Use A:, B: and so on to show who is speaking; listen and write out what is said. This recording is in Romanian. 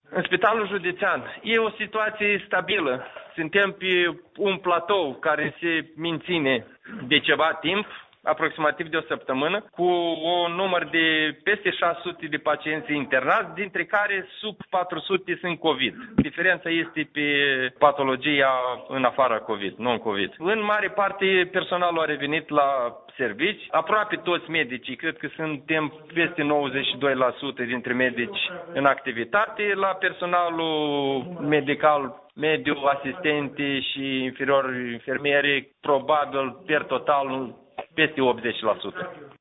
A: În spitalul județean e o situație stabilă. Suntem pe un platou care se menține de ceva timp, aproximativ de o săptămână, cu un număr de peste 600 de pacienți internați, dintre care sub 400 sunt COVID. Diferența este pe patologia în afara COVID, non-COVID. În mare parte, personalul a revenit la servici. Aproape toți medicii, cred că suntem peste 92% dintre medici în activitate. La personalul medical mediu, asistente și inferior infirmiere, probabil per total peste 80%.